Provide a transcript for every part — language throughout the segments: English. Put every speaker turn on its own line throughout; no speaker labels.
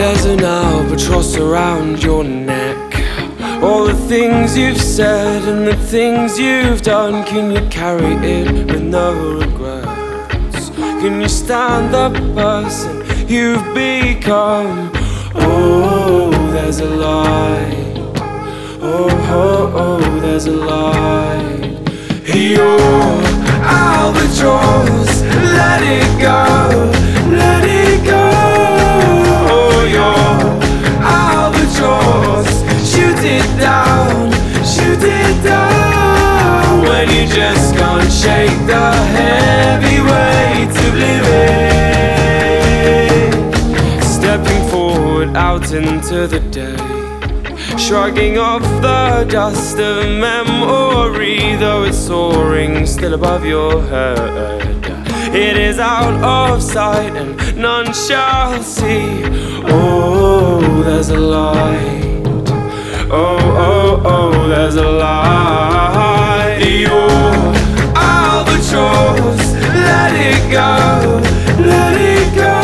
There's an albatross around your neck. All the things you've said and the things you've done, can you carry it with no regrets? Can you stand the person you've become? Oh, there's a light. Oh, oh, oh, there's a light. You're albatross, let it go, let it go. Oh, you're albatross, shoot it down, shoot it down. When you just can't shake the heavy weight of living. Stepping forward out into the day, shrugging off the dust of memory, though it's soaring still above your head. It is out of sight and none shall see. Oh, there's a light. Oh, oh, oh, there's a light. You're albatross, let it go, let it go.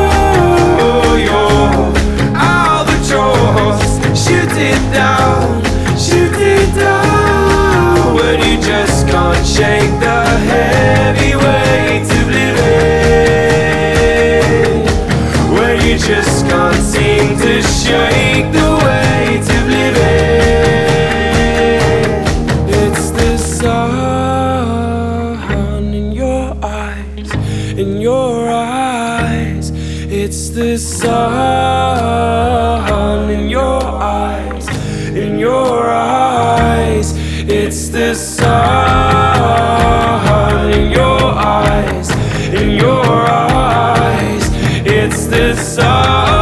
You're albatross, shoot it down, shoot it down. When you just can't shake the heavy weight of living. When you just can't seem to shake the weight of living. It's the sun in your eyes, in your eyes. It's the sun in your eyes, in your eyes. It's the sun in your eyes, in your eyes. It's the sun.